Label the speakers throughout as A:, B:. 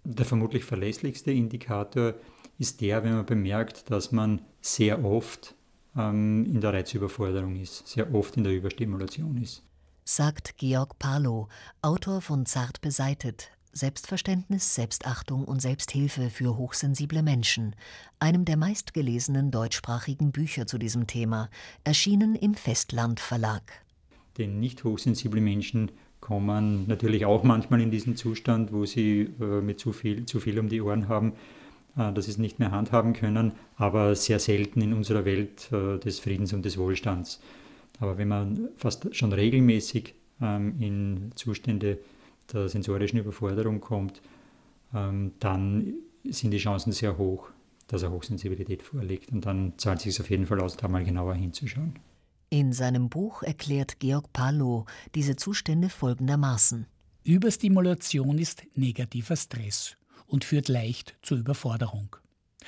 A: Der vermutlich verlässlichste Indikator ist der, wenn man bemerkt, dass man sehr oft in der Reizüberforderung ist, sehr oft in der Überstimulation ist.
B: Sagt Georg Palow, Autor von Zart beseitet, Selbstverständnis, Selbstachtung und Selbsthilfe für hochsensible Menschen, einem der meistgelesenen deutschsprachigen Bücher zu diesem Thema, erschienen im Festland Verlag.
A: Denn nicht hochsensible Menschen kommen natürlich auch manchmal in diesen Zustand, wo sie mit zu viel um die Ohren haben, dass sie es nicht mehr handhaben können, aber sehr selten in unserer Welt des Friedens und des Wohlstands. Aber wenn man fast schon regelmäßig in Zustände der sensorischen Überforderung kommt, dann sind die Chancen sehr hoch, dass eine Hochsensibilität vorliegt. Und dann zahlt es sich auf jeden Fall aus, da mal genauer hinzuschauen.
B: In seinem Buch erklärt Georg Palow diese Zustände folgendermaßen.
C: Überstimulation ist negativer Stress und führt leicht zur Überforderung.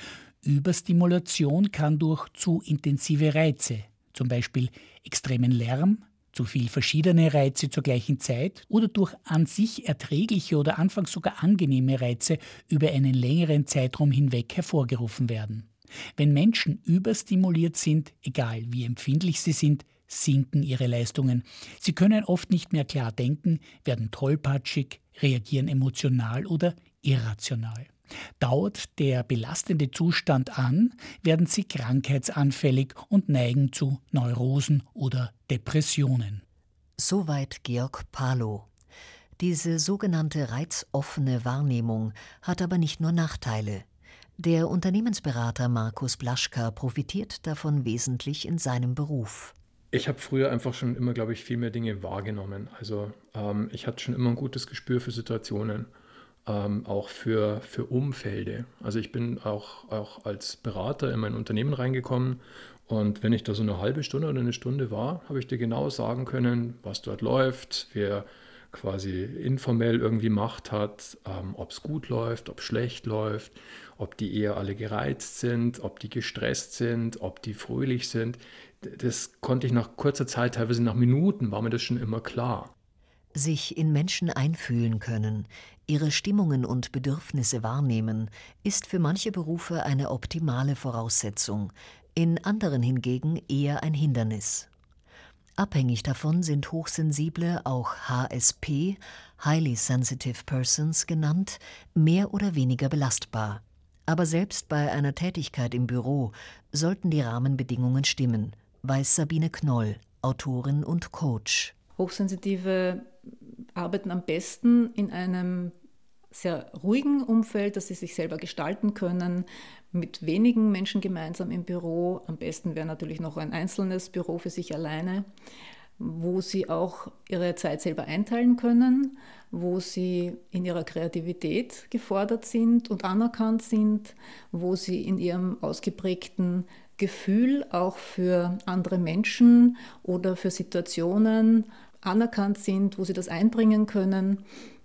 C: Überstimulation kann durch zu intensive Reize, zum Beispiel extremen Lärm, zu viel verschiedene Reize zur gleichen Zeit oder durch an sich erträgliche oder anfangs sogar angenehme Reize über einen längeren Zeitraum hinweg hervorgerufen werden. Wenn Menschen überstimuliert sind, egal wie empfindlich sie sind, sinken ihre Leistungen. Sie können oft nicht mehr klar denken, werden tollpatschig, reagieren emotional oder irrational. Dauert der belastende Zustand an, werden sie krankheitsanfällig und neigen zu Neurosen oder Depressionen.
B: Soweit Georg Palow. Diese sogenannte reizoffene Wahrnehmung hat aber nicht nur Nachteile. Der Unternehmensberater Markus Blaschka profitiert davon wesentlich in seinem Beruf.
D: Ich habe früher einfach schon immer, glaube ich, viel mehr Dinge wahrgenommen. Also ich hatte schon immer ein gutes Gespür für Situationen, auch für Umfelde. Also ich bin auch als Berater in mein Unternehmen reingekommen und wenn ich da so eine halbe Stunde oder eine Stunde war, habe ich dir genau sagen können, was dort läuft, wer quasi informell irgendwie Macht hat, ob es gut läuft, ob es schlecht läuft, ob die eher alle gereizt sind, ob die gestresst sind, ob die fröhlich sind. Das konnte ich nach kurzer Zeit, teilweise nach Minuten, war mir das schon immer klar.
B: Sich in Menschen einfühlen können, ihre Stimmungen und Bedürfnisse wahrnehmen, ist für manche Berufe eine optimale Voraussetzung, in anderen hingegen eher ein Hindernis. Abhängig davon sind Hochsensible, auch HSP, Highly Sensitive Persons genannt, mehr oder weniger belastbar. Aber selbst bei einer Tätigkeit im Büro sollten die Rahmenbedingungen stimmen, weiß Sabine Knoll, Autorin und Coach.
E: Hochsensitive arbeiten am besten in einem sehr ruhigen Umfeld, dass sie sich selber gestalten können, mit wenigen Menschen gemeinsam im Büro. Am besten wäre natürlich noch ein einzelnes Büro für sich alleine, wo sie auch ihre Zeit selber einteilen können, wo sie in ihrer Kreativität gefordert sind und anerkannt sind, wo sie in ihrem ausgeprägten Gefühl auch für andere Menschen oder für Situationen anerkannt sind, wo sie das einbringen können,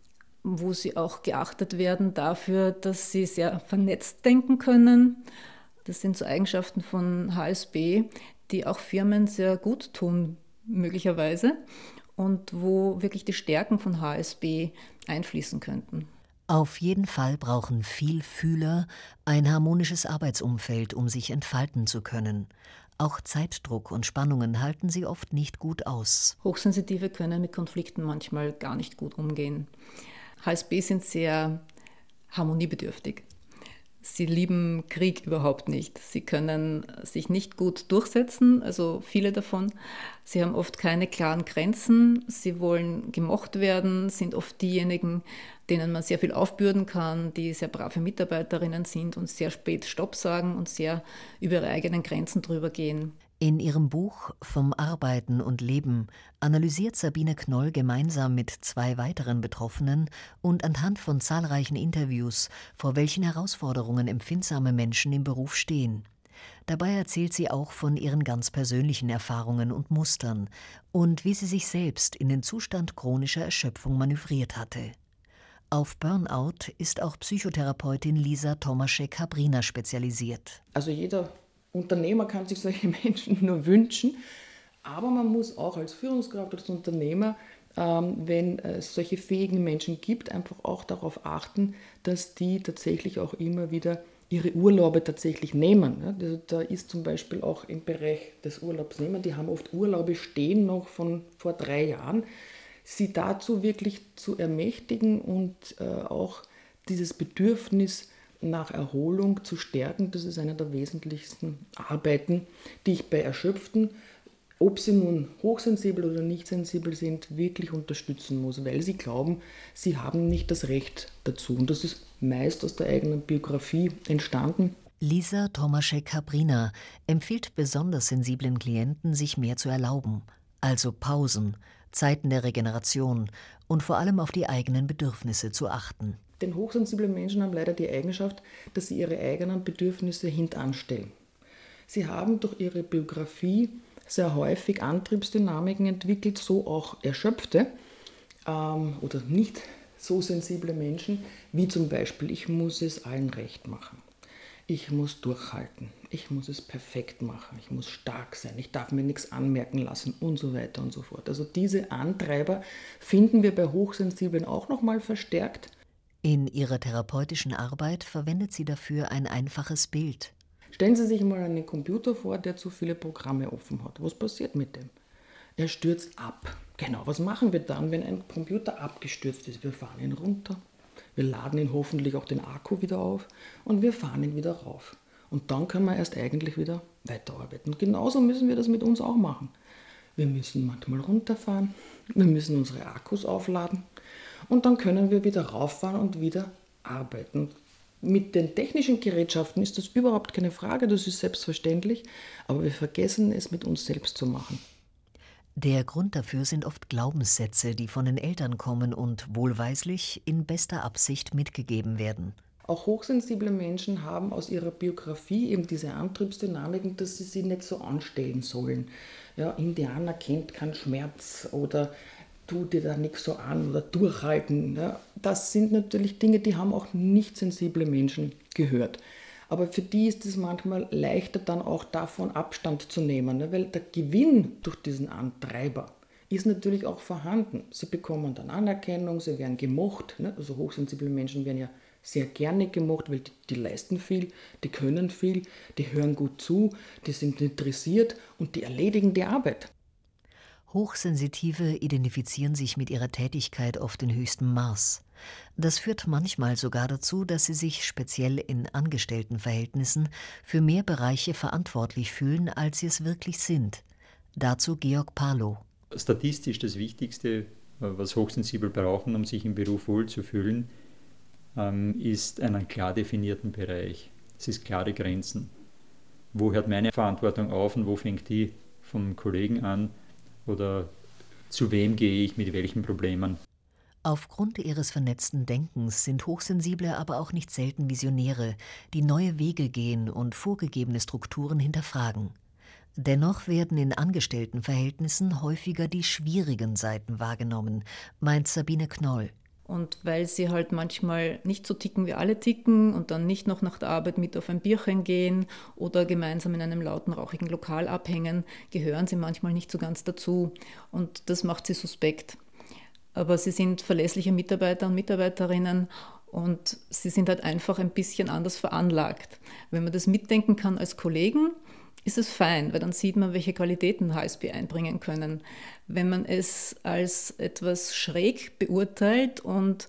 E: wo sie auch geachtet werden dafür, dass sie sehr vernetzt denken können. Das sind so Eigenschaften von HSP, die auch Firmen sehr gut tun, möglicherweise, und wo wirklich die Stärken von HSP einfließen könnten.
B: Auf jeden Fall brauchen Vielfühler ein harmonisches Arbeitsumfeld, um sich entfalten zu können. Auch Zeitdruck und Spannungen halten sie oft nicht gut aus.
E: Hochsensitive können mit Konflikten manchmal gar nicht gut umgehen. HSP sind sehr harmoniebedürftig. Sie lieben Krieg überhaupt nicht. Sie können sich nicht gut durchsetzen, also viele davon. Sie haben oft keine klaren Grenzen. Sie wollen gemocht werden, sind oft diejenigen, denen man sehr viel aufbürden kann, die sehr brave Mitarbeiterinnen sind und sehr spät Stopp sagen und sehr über ihre eigenen Grenzen drüber gehen.
B: In ihrem Buch Vom Arbeiten und Leben analysiert Sabine Knoll gemeinsam mit 2 weiteren Betroffenen und anhand von zahlreichen Interviews, vor welchen Herausforderungen empfindsame Menschen im Beruf stehen. Dabei erzählt sie auch von ihren ganz persönlichen Erfahrungen und Mustern und wie sie sich selbst in den Zustand chronischer Erschöpfung manövriert hatte. Auf Burnout ist auch Psychotherapeutin Lisa Tomaschek-Habrina spezialisiert.
F: Also jeder Unternehmer kann sich solche Menschen nur wünschen, aber man muss auch als Führungskraft, als Unternehmer wenn es solche fähigen Menschen gibt, einfach auch darauf achten, dass die tatsächlich auch immer wieder ihre Urlaube tatsächlich nehmen. Also da ist zum Beispiel auch im Bereich des Urlaubsnehmen, die haben oft Urlaube stehen noch von vor 3 Jahren, sie dazu wirklich zu ermächtigen und auch dieses Bedürfnis nach Erholung zu stärken. Das ist eine der wesentlichsten Arbeiten, die ich bei Erschöpften, ob sie nun hochsensibel oder nicht sensibel sind, wirklich unterstützen muss, weil sie glauben, sie haben nicht das Recht dazu. Und das ist meist aus der eigenen Biografie entstanden.
B: Lisa Tomaschek-Kabrina empfiehlt besonders sensiblen Klienten, sich mehr zu erlauben, also Pausen, Zeiten der Regeneration und vor allem auf die eigenen Bedürfnisse zu achten.
F: Denn hochsensible Menschen haben leider die Eigenschaft, dass sie ihre eigenen Bedürfnisse hintanstellen. Sie haben durch ihre Biografie sehr häufig Antriebsdynamiken entwickelt, so auch Erschöpfte oder nicht so sensible Menschen, wie zum Beispiel, ich muss es allen recht machen, ich muss durchhalten, ich muss es perfekt machen, ich muss stark sein, ich darf mir nichts anmerken lassen und so weiter und so fort. Also diese Antreiber finden wir bei Hochsensiblen auch nochmal verstärkt.
B: In ihrer therapeutischen Arbeit verwendet sie dafür ein einfaches Bild.
F: Stellen Sie sich mal einen Computer vor, der zu viele Programme offen hat. Was passiert mit dem? Er stürzt ab. Genau, was machen wir dann, wenn ein Computer abgestürzt ist? Wir fahren ihn runter, wir laden ihn hoffentlich auch den Akku wieder auf und wir fahren ihn wieder rauf. Und dann können wir erst eigentlich wieder weiterarbeiten. Und genauso müssen wir das mit uns auch machen. Wir müssen manchmal runterfahren, wir müssen unsere Akkus aufladen und dann können wir wieder rauffahren und wieder arbeiten. Mit den technischen Gerätschaften ist das überhaupt keine Frage, das ist selbstverständlich, aber wir vergessen es mit uns selbst zu machen.
B: Der Grund dafür sind oft Glaubenssätze, die von den Eltern kommen und wohlweislich in bester Absicht mitgegeben werden.
F: Auch hochsensible Menschen haben aus ihrer Biografie eben diese Antriebsdynamiken, dass sie sich nicht so anstellen sollen. Ja, Indianer kennt keinen Schmerz oder tu dir da nichts so an oder durchhalten. Ja, das sind natürlich Dinge, die haben auch nicht sensible Menschen gehört. Aber für die ist es manchmal leichter, dann auch davon Abstand zu nehmen, ne? Weil der Gewinn durch diesen Antreiber ist natürlich auch vorhanden. Sie bekommen dann Anerkennung, sie werden gemocht. Ne? Also hochsensible Menschen werden ja sehr gerne gemocht, weil die leisten viel, die können viel, die hören gut zu, die sind interessiert und die erledigen die Arbeit.
B: Hochsensitive identifizieren sich mit ihrer Tätigkeit oft in höchstem Maß. Das führt manchmal sogar dazu, dass sie sich speziell in Angestelltenverhältnissen für mehr Bereiche verantwortlich fühlen, als sie es wirklich sind. Dazu Georg Palow.
A: Statistisch das Wichtigste, was Hochsensible brauchen, um sich im Beruf wohlzufühlen, ist einen klar definierten Bereich. Es ist klare Grenzen. Wo hört meine Verantwortung auf und wo fängt die vom Kollegen an? Oder zu wem gehe ich mit welchen Problemen?
B: Aufgrund ihres vernetzten Denkens sind Hochsensible aber auch nicht selten Visionäre, die neue Wege gehen und vorgegebene Strukturen hinterfragen. Dennoch werden in Angestelltenverhältnissen häufiger die schwierigen Seiten wahrgenommen, meint Sabine Knoll.
E: Und weil sie halt manchmal nicht so ticken, wie alle ticken und dann nicht noch nach der Arbeit mit auf ein Bierchen gehen oder gemeinsam in einem lauten, rauchigen Lokal abhängen, gehören sie manchmal nicht so ganz dazu. Und das macht sie suspekt. Aber sie sind verlässliche Mitarbeiter und Mitarbeiterinnen und sie sind halt einfach ein bisschen anders veranlagt. Wenn man das mitdenken kann als Kollegen, ist es fein, weil dann sieht man, welche Qualitäten HSP einbringen können. Wenn man es als etwas schräg beurteilt und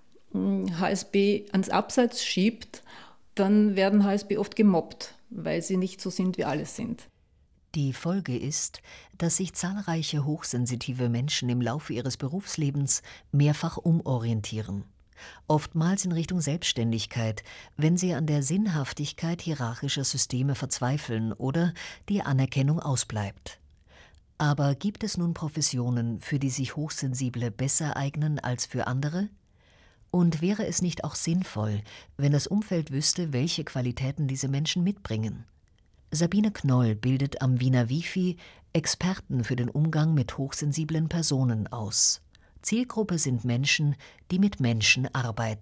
E: HSP ans Abseits schiebt, dann werden HSP oft gemobbt, weil sie nicht so sind, wie alle sind.
B: Die Folge ist, dass sich zahlreiche hochsensitive Menschen im Laufe ihres Berufslebens mehrfach umorientieren. Oftmals in Richtung Selbstständigkeit, wenn sie an der Sinnhaftigkeit hierarchischer Systeme verzweifeln oder die Anerkennung ausbleibt. Aber gibt es nun Professionen, für die sich Hochsensible besser eignen als für andere? Und wäre es nicht auch sinnvoll, wenn das Umfeld wüsste, welche Qualitäten diese Menschen mitbringen? Sabine Knoll bildet am Wiener WIFI Experten für den Umgang mit hochsensiblen Personen aus. Zielgruppe sind Menschen, die mit Menschen arbeiten.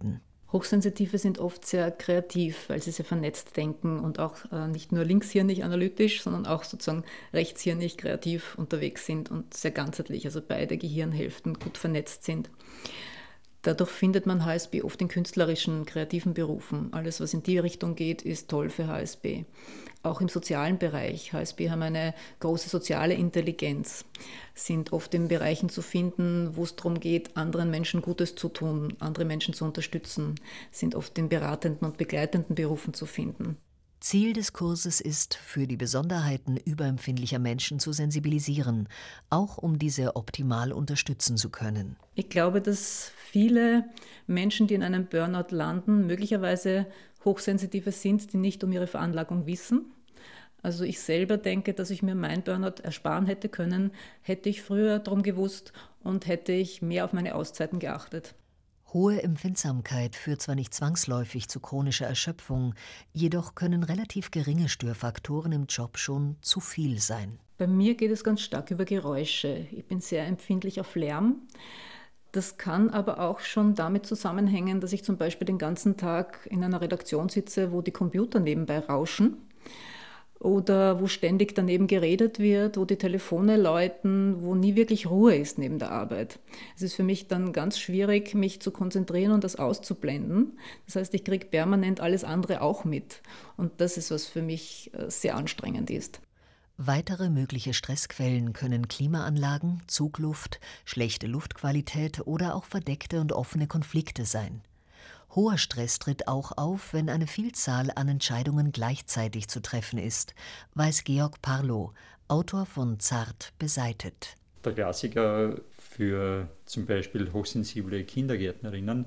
E: Hochsensitive sind oft sehr kreativ, weil sie sehr vernetzt denken und auch nicht nur linkshirnig analytisch, sondern auch sozusagen rechtshirnig kreativ unterwegs sind und sehr ganzheitlich, also beide Gehirnhälften gut vernetzt sind. Dadurch findet man HSP oft in künstlerischen, kreativen Berufen. Alles, was in die Richtung geht, ist toll für HSP. Auch im sozialen Bereich. HSP haben eine große soziale Intelligenz, sind oft in Bereichen zu finden, wo es darum geht, anderen Menschen Gutes zu tun, andere Menschen zu unterstützen, sind oft in beratenden und begleitenden Berufen zu finden.
B: Ziel des Kurses ist, für die Besonderheiten überempfindlicher Menschen zu sensibilisieren, auch um diese optimal unterstützen zu können.
E: Ich glaube, dass viele Menschen, die in einem Burnout landen, möglicherweise Hochsensitive sind, die nicht um ihre Veranlagung wissen. Also ich selber denke, dass ich mir mein Burnout ersparen hätte können, hätte ich früher darum gewusst und hätte ich mehr auf meine Auszeiten geachtet.
B: Hohe Empfindsamkeit führt zwar nicht zwangsläufig zu chronischer Erschöpfung, jedoch können relativ geringe Störfaktoren im Job schon zu viel sein.
E: Bei mir geht es ganz stark über Geräusche. Ich bin sehr empfindlich auf Lärm. Das kann aber auch schon damit zusammenhängen, dass ich zum Beispiel den ganzen Tag in einer Redaktion sitze, wo die Computer nebenbei rauschen. Oder wo ständig daneben geredet wird, wo die Telefone läuten, wo nie wirklich Ruhe ist neben der Arbeit. Es ist für mich dann ganz schwierig, mich zu konzentrieren und das auszublenden. Das heißt, ich kriege permanent alles andere auch mit. Und das ist, was für mich sehr anstrengend ist.
B: Weitere mögliche Stressquellen können Klimaanlagen, Zugluft, schlechte Luftqualität oder auch verdeckte und offene Konflikte sein. Hoher Stress tritt auch auf, wenn eine Vielzahl an Entscheidungen gleichzeitig zu treffen ist, weiß Georg Parlow, Autor von Zart beseitet.
A: Der Klassiker für zum Beispiel hochsensible Kindergärtnerinnen,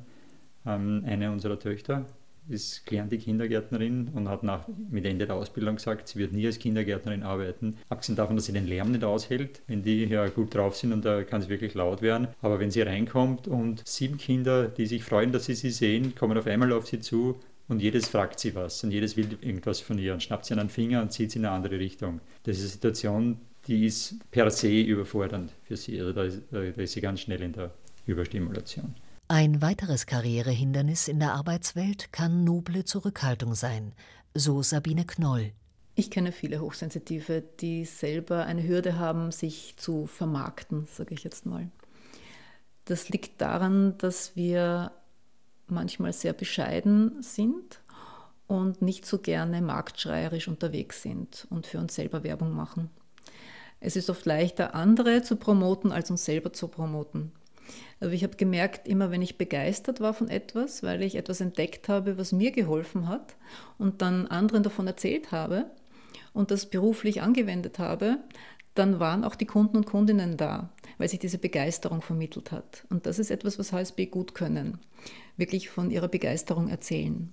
A: eine unserer Töchter ist gelernte Kindergärtnerin und hat mit Ende der Ausbildung gesagt, sie wird nie als Kindergärtnerin arbeiten. Abgesehen davon, dass sie den Lärm nicht aushält, wenn die ja gut drauf sind und da kann es wirklich laut werden. Aber wenn sie reinkommt und 7 Kinder, die sich freuen, dass sie sehen, kommen auf einmal auf sie zu und jedes fragt sie was und jedes will irgendwas von ihr und schnappt sie an den Finger und zieht sie in eine andere Richtung. Das ist eine Situation, die ist per se überfordernd für sie. Also da ist sie ganz schnell in der Überstimulation.
B: Ein weiteres Karrierehindernis in der Arbeitswelt kann noble Zurückhaltung sein, so Sabine Knoll.
E: Ich kenne viele Hochsensitive, die selber eine Hürde haben, sich zu vermarkten, sage ich jetzt mal. Das liegt daran, dass wir manchmal sehr bescheiden sind und nicht so gerne marktschreierisch unterwegs sind und für uns selber Werbung machen. Es ist oft leichter, andere zu promoten, als uns selber zu promoten. Also ich habe gemerkt, immer wenn ich begeistert war von etwas, weil ich etwas entdeckt habe, was mir geholfen hat und dann anderen davon erzählt habe und das beruflich angewendet habe, dann waren auch die Kunden und Kundinnen da, weil sich diese Begeisterung vermittelt hat. Und das ist etwas, was HSP gut können, wirklich von ihrer Begeisterung erzählen.